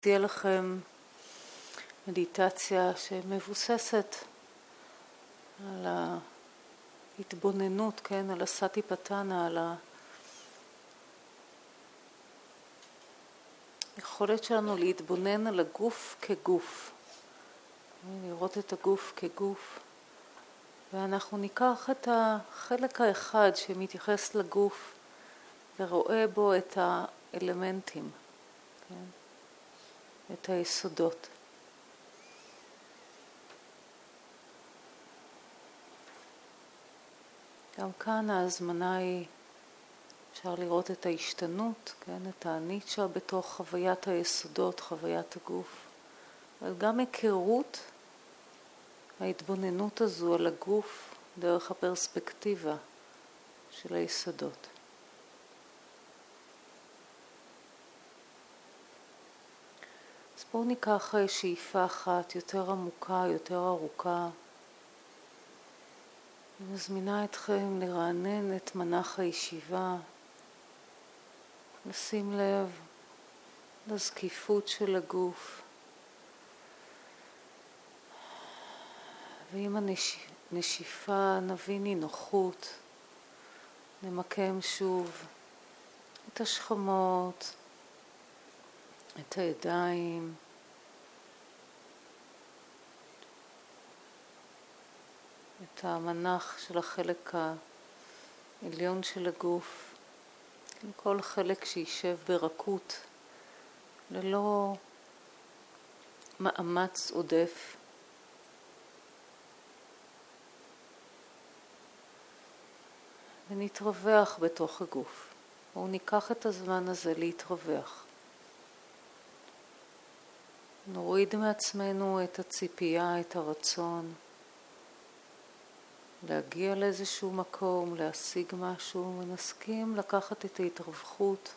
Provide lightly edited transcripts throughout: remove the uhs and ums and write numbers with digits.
תהיה לכם מדיטציה שמבוססת על ההתבוננות, כן, על הסטיפטאנה, על היכולת שלנו להתבונן על הגוף כגוף, לראות את הגוף כגוף, ואנחנו ניקח את החלק האחד שמתייחס לגוף ורואה בו את האלמנטים, כן? את היסודות. גם כאן ההזמנה היא, אפשר לראות את ההשתנות, כן? את הניטשה בתוך חוויית היסודות, חוויית הגוף, אבל גם היכרות, ההתבוננות הזו על הגוף דרך הפרספקטיבה של היסודות. אז בואו ניקח שאיפה אחת יותר עמוקה, יותר ארוכה. אני מזמינה אתכם לרענן את מנח הישיבה, לשים לב לזקיפות של הגוף. ועם הנשיפה נביא נינוחות, נמקם שוב את השכמות, את הידיים, את המנח של החלק העליון של הגוף, כל חלק שישב ברכות, ללא מאמץ עודף. ונתרווח בתוך הגוף. בואו ניקח את הזמן הזה להתרווח. נוריד מעצמנו את הציפייה, את הרצון, להגיע לאיזשהו מקום, להשיג משהו, ונסכים לקחת את ההתרווחות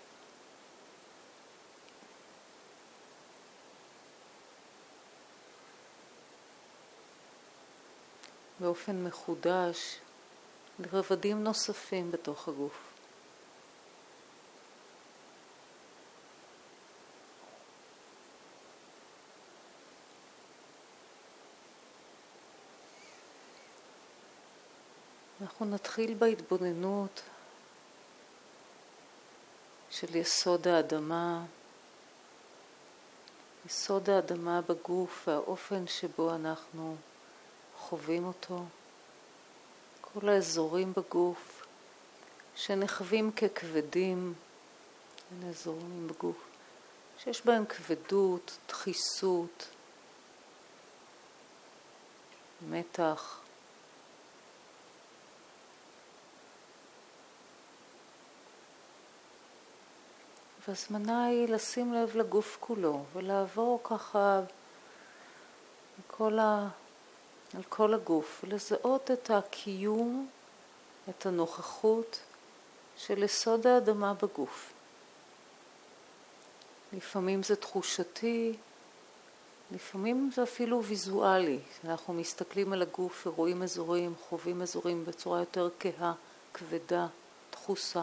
באופן מחודש לרבדים נוספים בתוך הגוף. אנחנו נתחיל בהתבוננות של יסוד האדמה, יסוד האדמה בגוף והאופן שבו אנחנו חווים אותו. כל האזורים בגוף שנחווים ככבדים, הנה אזורים בגוף שיש בהם כבדות, דחיסות, מתח. והזמנה היא לשים לב לגוף כולו ולעבור ככה על כל הגוף, ולזהות את הקיום, את הנוכחות של יסוד האדמה בגוף. לפעמים זה תחושתי, לפעמים זה אפילו ויזואלי. אנחנו מסתכלים על הגוף ורואים אזורים, חווים אזורים בצורה יותר כהה, כבדה, דחוסה.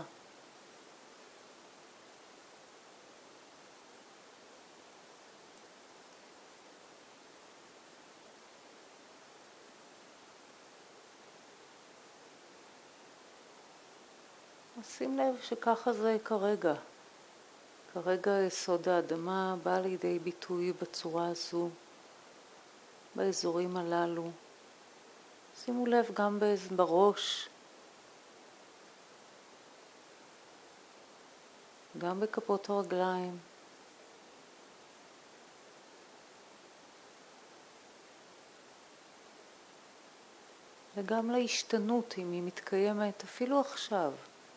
שים לב שככה זה כרגע. כרגע יסוד האדמה בא לידי ביטוי בצורה הזו, באזורים הללו. שימו לב גם בראש, גם בכפות הרגליים. וגם להשתנות אם היא מתקיימת אפילו עכשיו.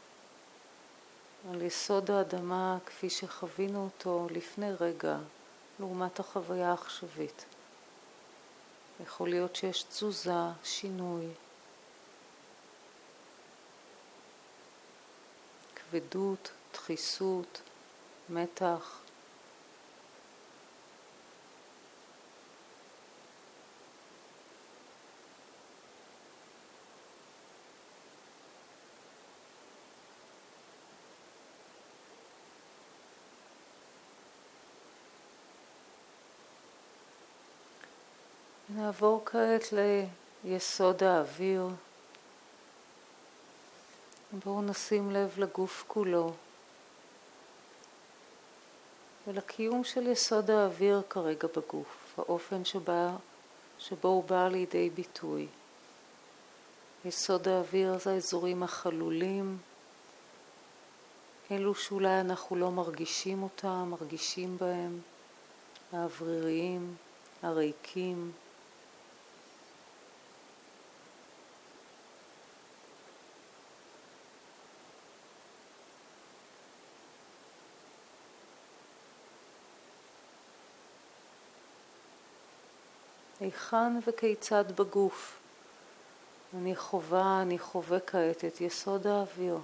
על יסוד האדמה כפי שחווינו אותו לפני רגע, לעומת החוויה העכשווית. יכול להיות שיש תזוזה, שינוי, כבדות, דחיסות, מתח. נעבור כעת ליסוד האוויר. בואו נשים לב לגוף כולו ולקיום של יסוד האוויר כרגע בגוף, האופן שבו הוא בא לידי ביטוי. יסוד האוויר זה האזורים החלולים, אלו שאולי אנחנו לא מרגישים אותם, מרגישים בהם, האווריריים, הריקים. היכן וכיצד בגוף אני חווה כעת את יסוד האוויר.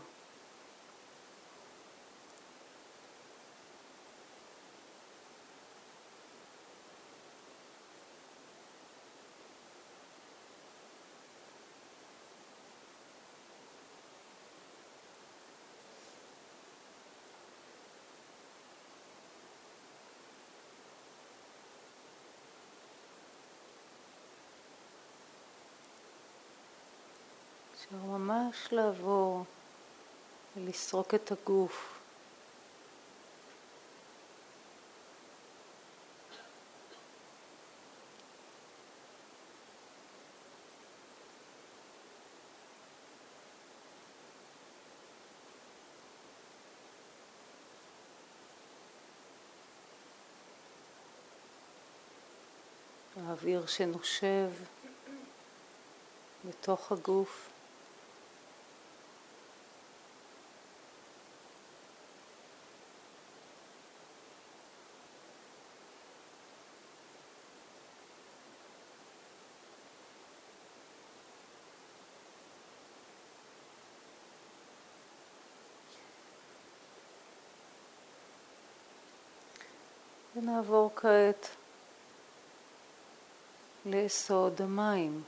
אפשר ממש לעבור ולסרוק את הגוף. האוויר שנושב בתוך הגוף. ונעבור כעת ליסוד המים.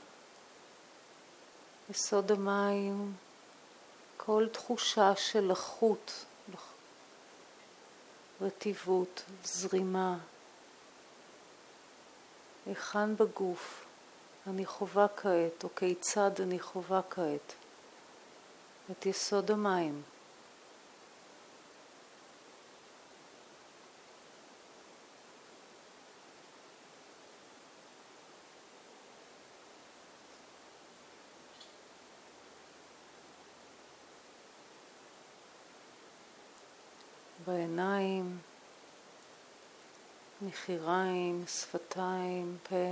יסוד המים, כל תחושה של לחות, רטיבות, זרימה. היכן בגוף אני חווה כעת, או כיצד אני חווה כעת את יסוד המים. בעיניים, מחיריים, שפתיים, פה.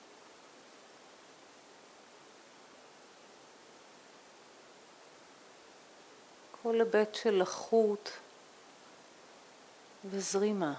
כל היבט של לחות וזרימה.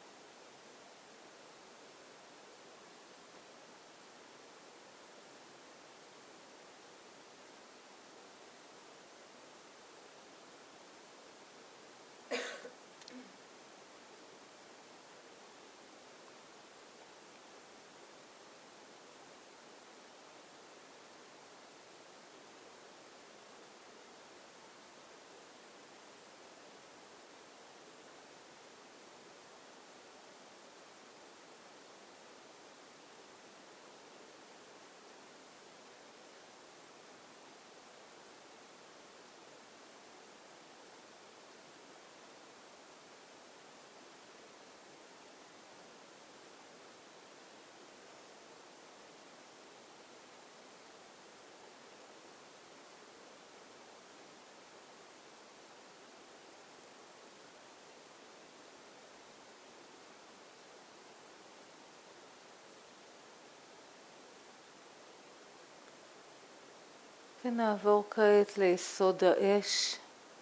ונעבור כעת ליסוד האש.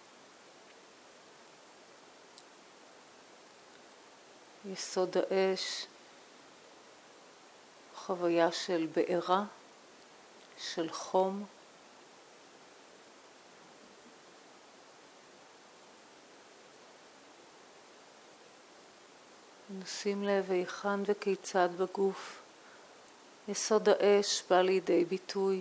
יסוד האש, חוויה של בעירה, של חום. נשים לב היכן וכיצד בגוף יסוד האש בא לידי ביטוי.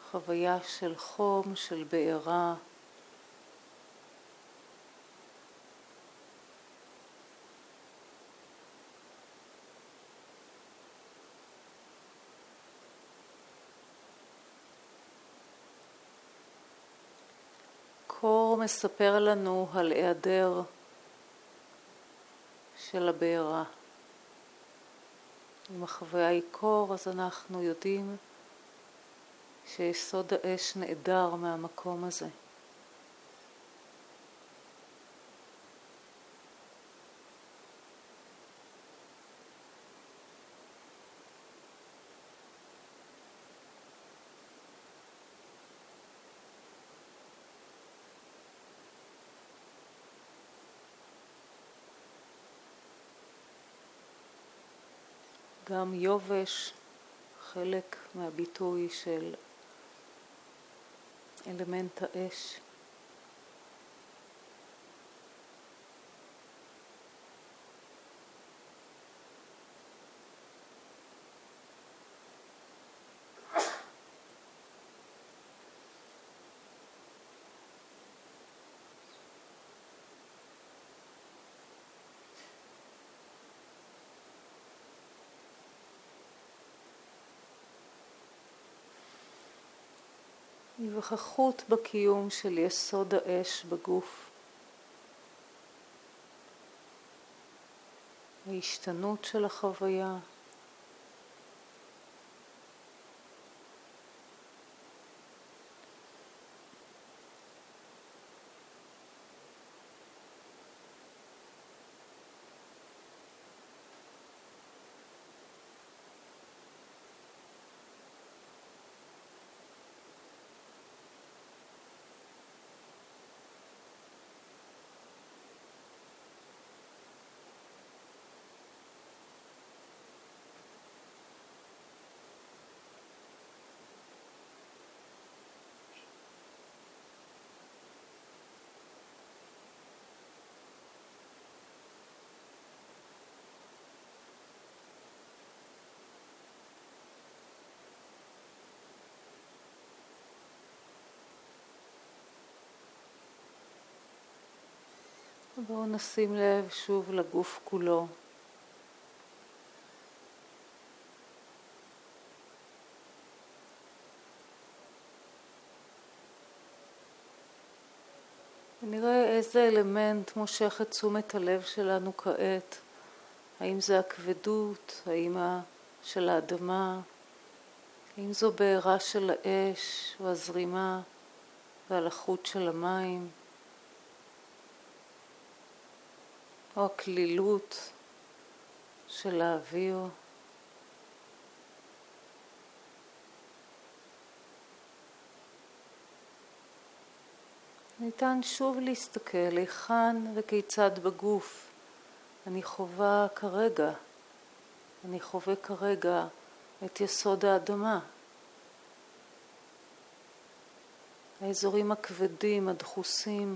חוויה של חום, של בעירה. קור מספר לנו על היעדר של הבעירה. אם החוויה היא קור, אז אנחנו יודעים שיסוד האש נעדר מהמקום הזה. גם יובש, חלק מהביטוי של אלמנט האש. היווכחות בקיום של יסוד האש בגוף. ההשתנות של החוויה. בואו נשים לב שוב לגוף כולו. ונראה איזה אלמנט מושך את תשומת הלב שלנו כעת. האם זה הכבדות, האם של האדמה, האם זו בעירה של האש והזרימה והלחות של המים, או הכלילות של האוויר. ניתן שוב להסתכל היכן וכיצד בגוף אני חווה כרגע, אני חווה כרגע את יסוד האדמה. האזורים הכבדים, הדחוסים,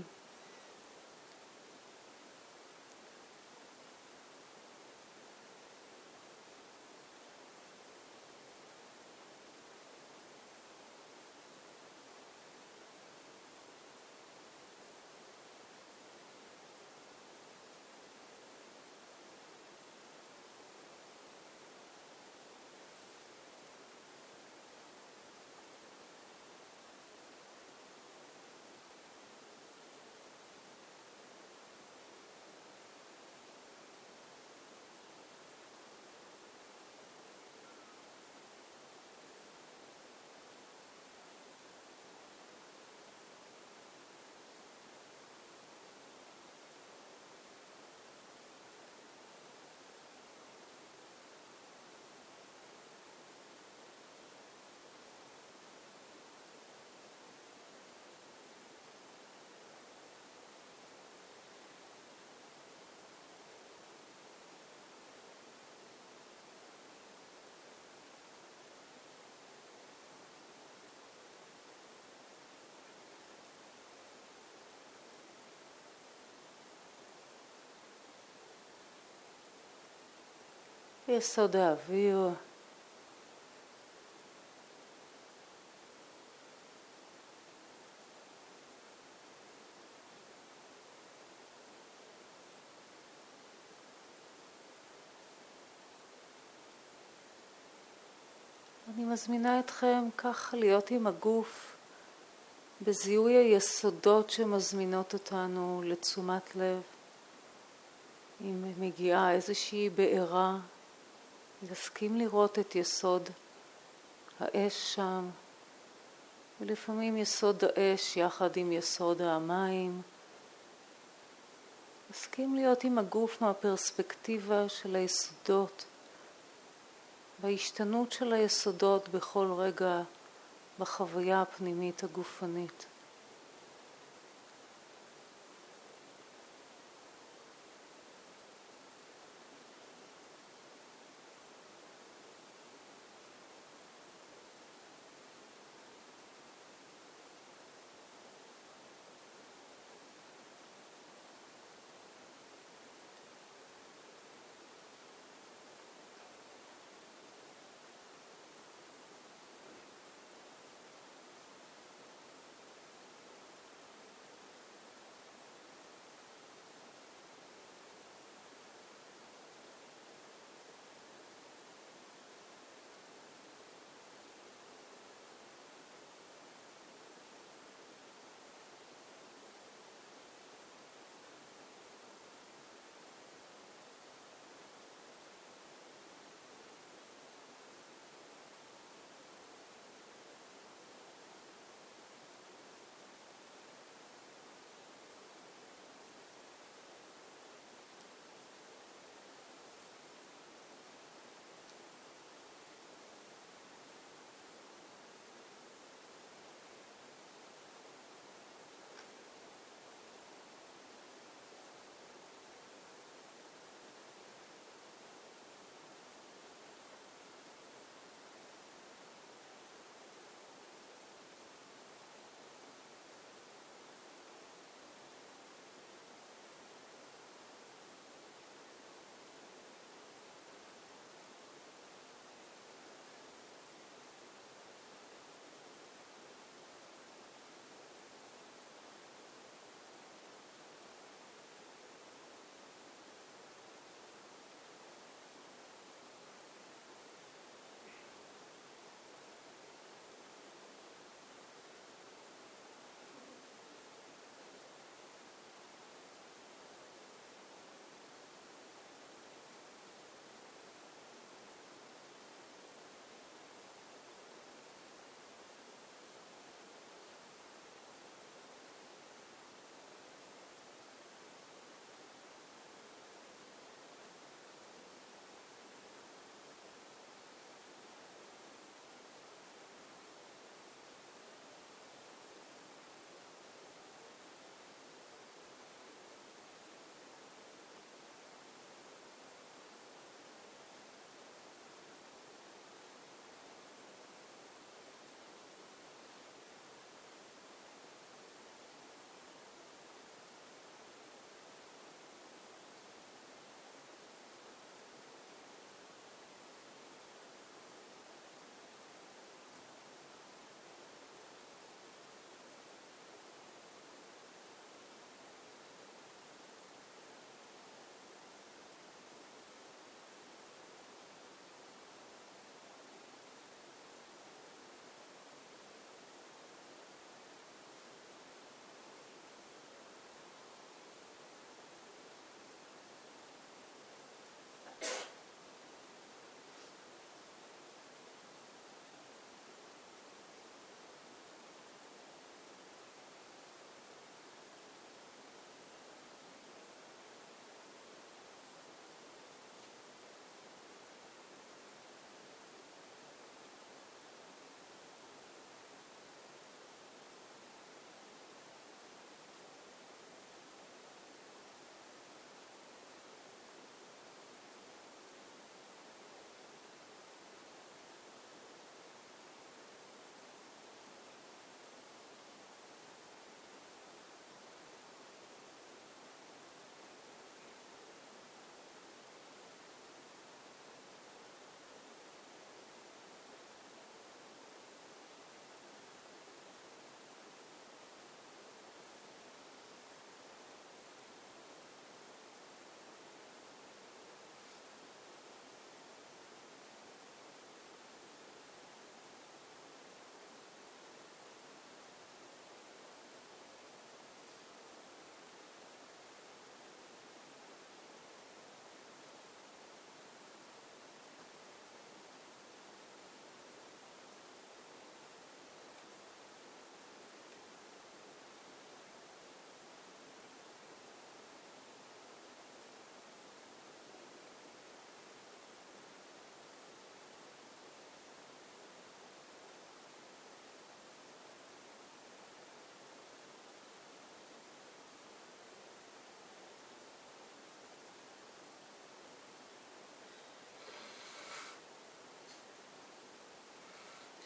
יסוד האוויר, אני מזמינה אתכם ככה להיות עם הגוף בזיהוי היסודות שמזמינות אותנו לתשומת לב. אם מגיעה איזושהי בעירה, להסכים לראות את יסוד האש שם, ולפעמים יסוד האש יחד עם יסוד המים. להסכים להיות עם הגוף מהפרספקטיבה של היסודות, וההשתנות של היסודות בכל רגע בחוויה הפנימית הגופנית.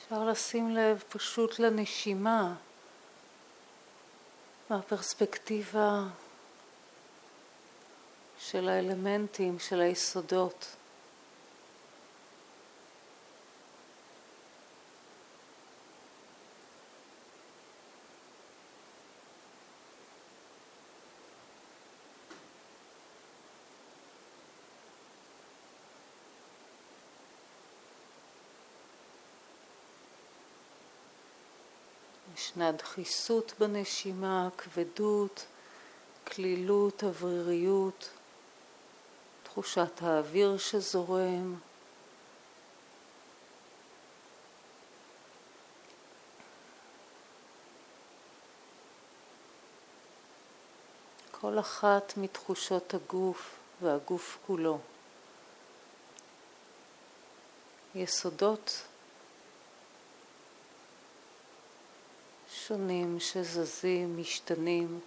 אפשר לשים לב פשוט לנשימה, מהפרספקטיבה של האלמנטים, של היסודות. ישנה דחיסות בנשימה, כבדות, כלילות, אווריריות, תחושת האוויר שזורם. כל אחת מתחושות הגוף והגוף כולו. יסודות שונים שזזים, משתנים,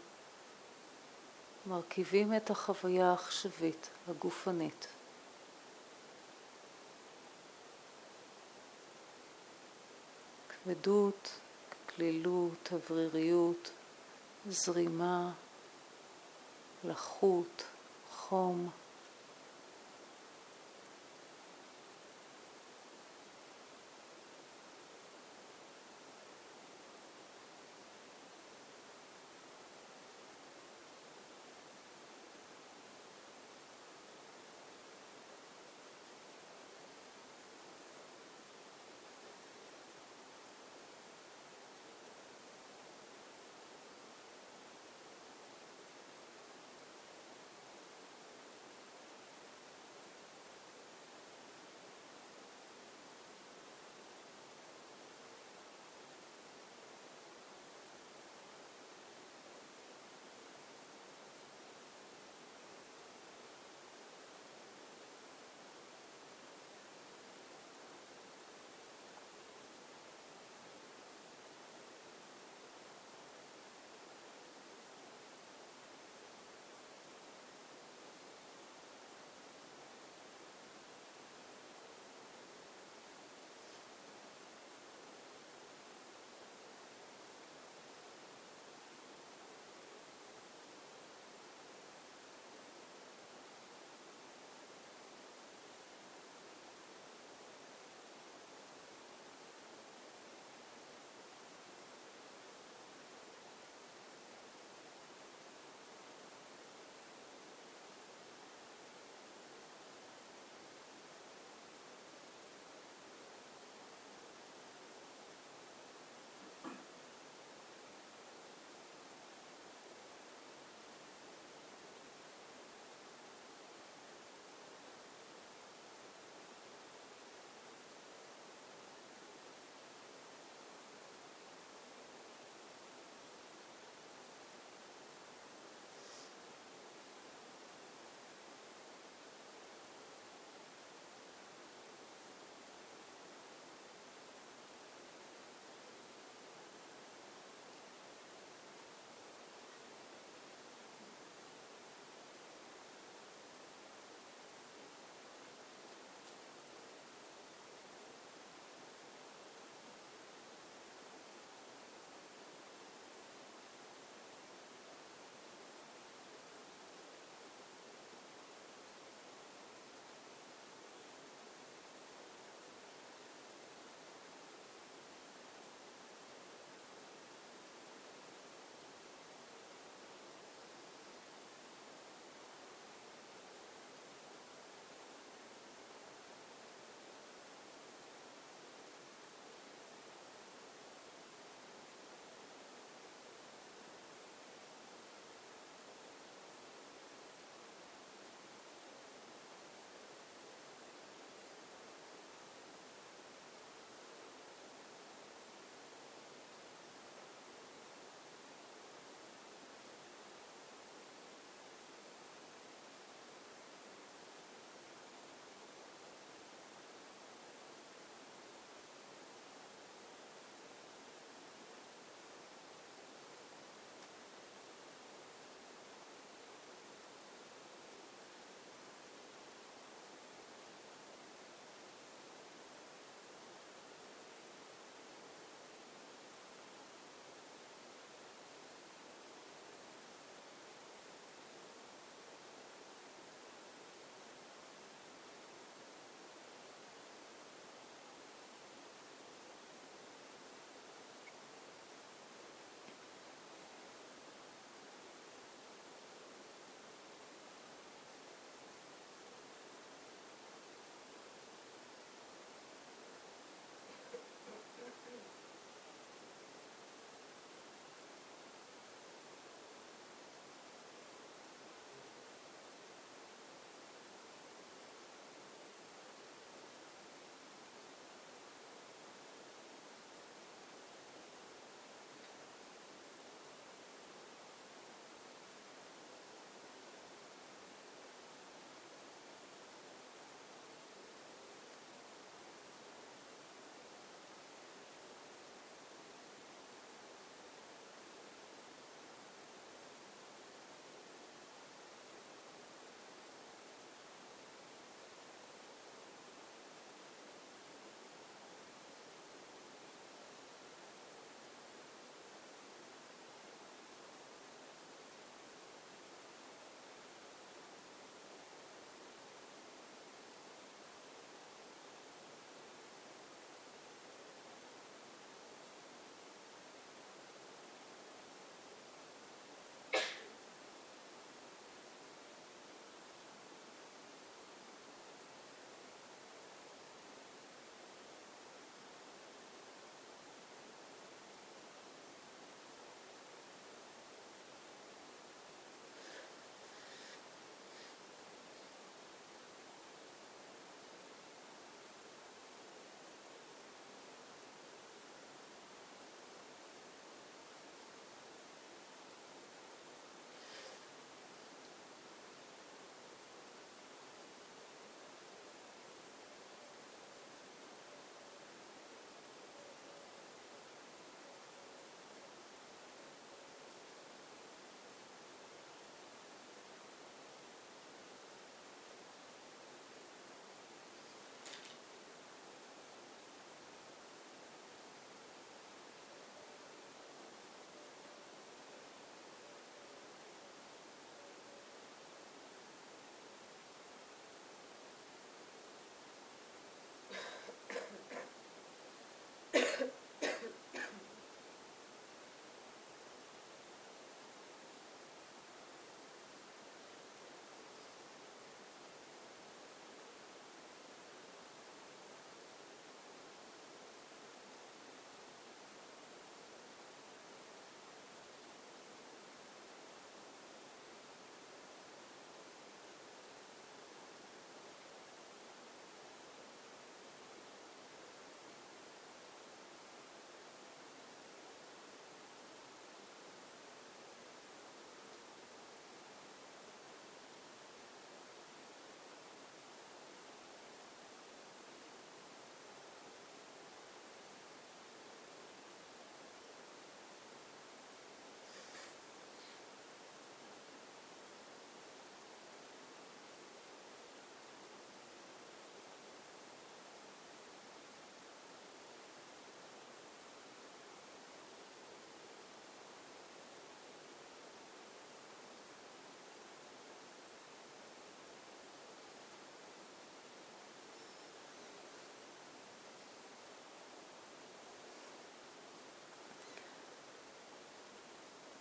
מרכיבים את החוויה העכשווית, הגופנית. כבדות, כלילות, אווריריות, זרימה, לחות, חום.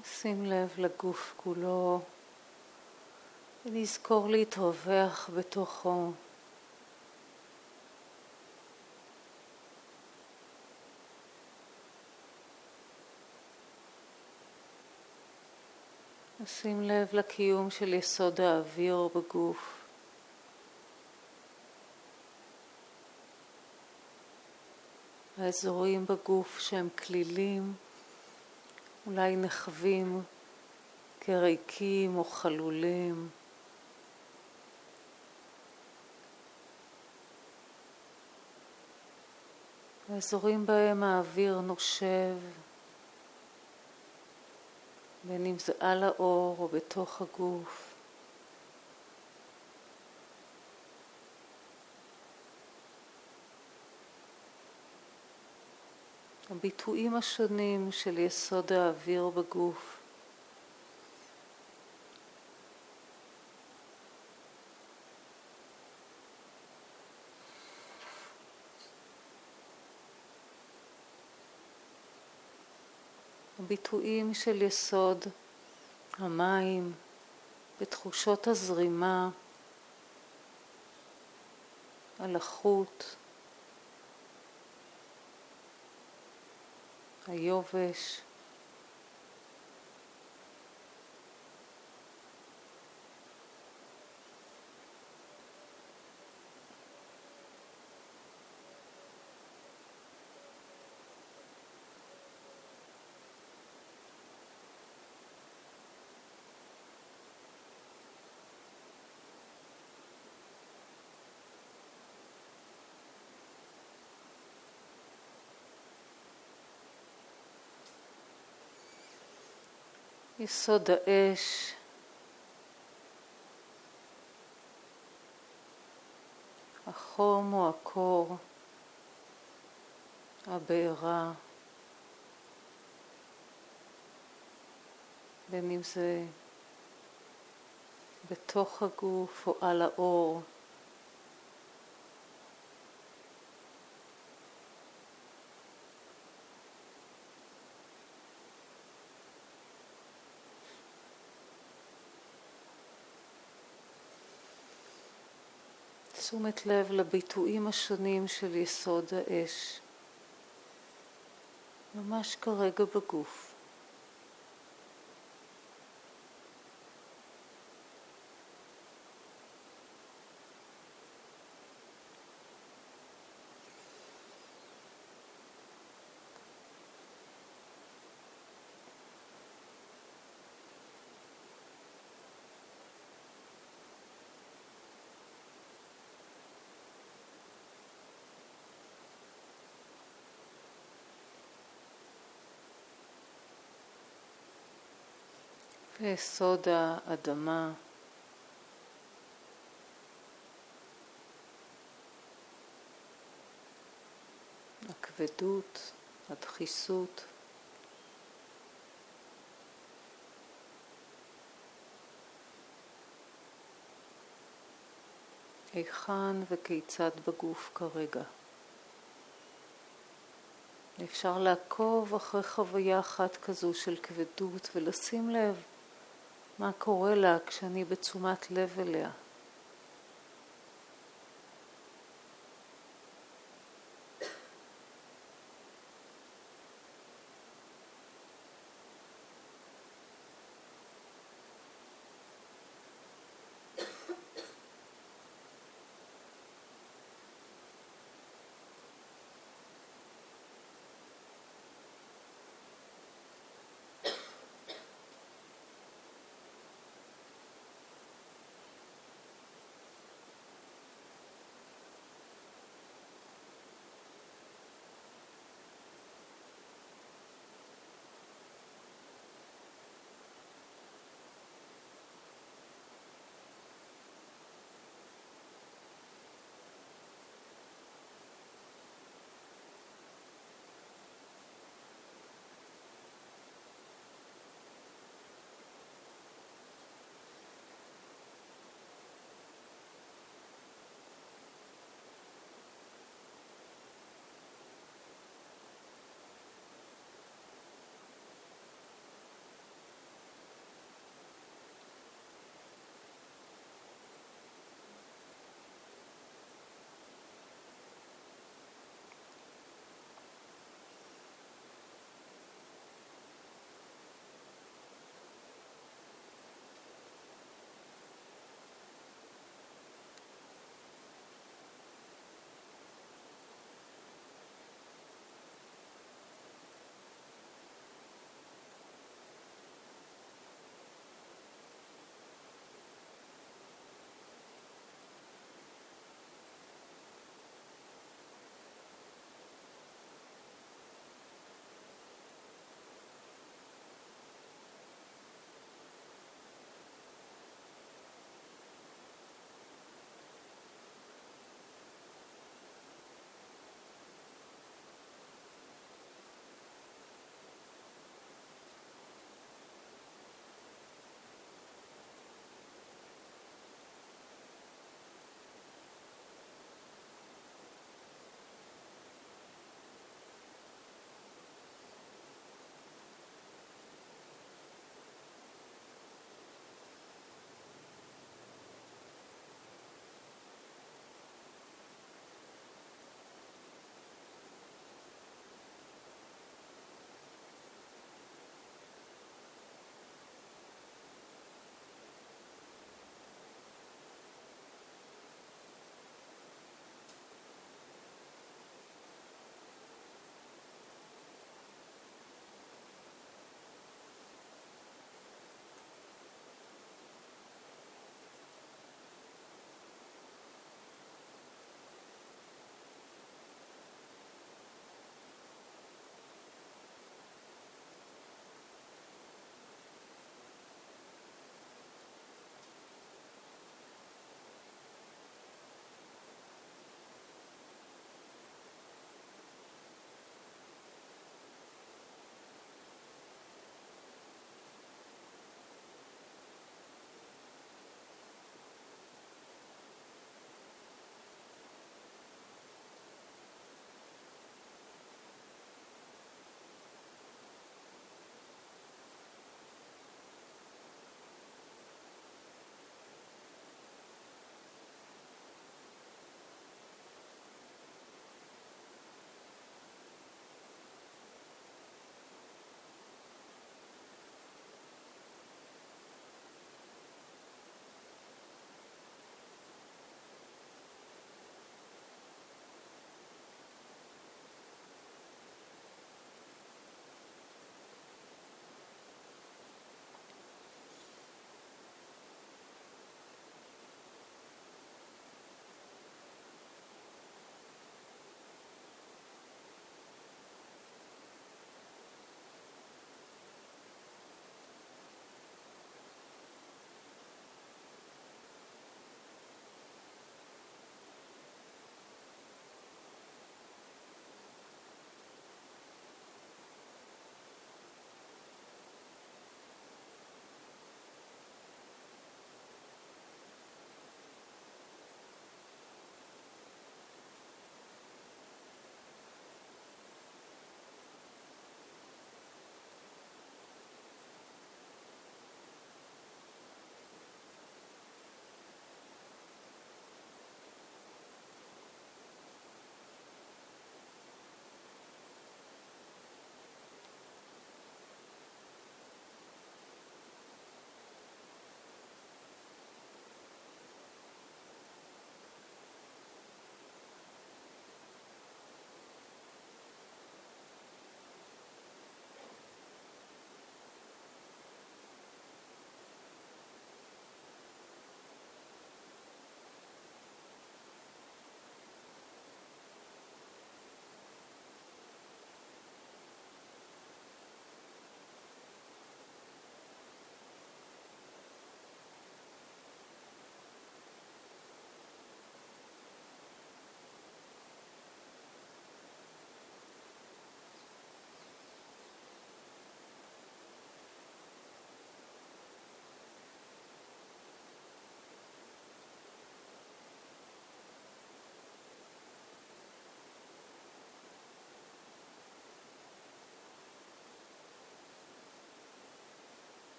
שים לב לגוף כולו, ונזכור להתרווח בתוכו. שים לב לקיום של יסוד האוויר בגוף. האזורים בגוף שהם כלילים, אולי נחווים כריקים או חלולים. האזורים בהם האוויר נושב, בין אם זה על האור או בתוך הגוף. הביטויים השונים של יסוד האוויר בגוף. הביטויים של יסוד המים בתחושות הזרימה, הלחות, היובש. יסוד האש, החום או הקור, הבעירה, בין אם זה בתוך הגוף או על האור. תשומת לב לביטויים השונים של יסוד האש, ממש כרגע בגוף. ויסוד האדמה, הכבדות, הדחיסות, היכן וכיצד בגוף כרגע. אפשר לעקוב אחרי חוויה אחת כזו של כבדות ולשים לב מה קורה לה כשאני בתשומת לב אליה.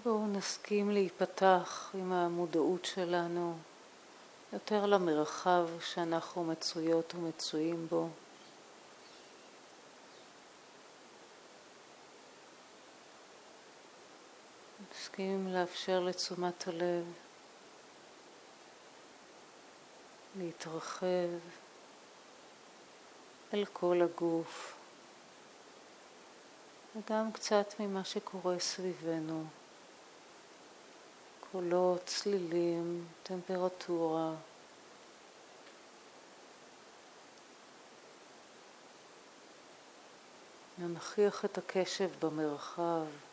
בואו נסכים להיפתח עם המודעות שלנו יותר למרחב שאנחנו מצויות ומצויים בו. נסכים לאפשר לתשומת הלב להתרחב אל כל הגוף, וגם קצת ממה שקורה סביבנו. קולות, צלילים, טמפרטורה. ננכיח את הקשב במרחב.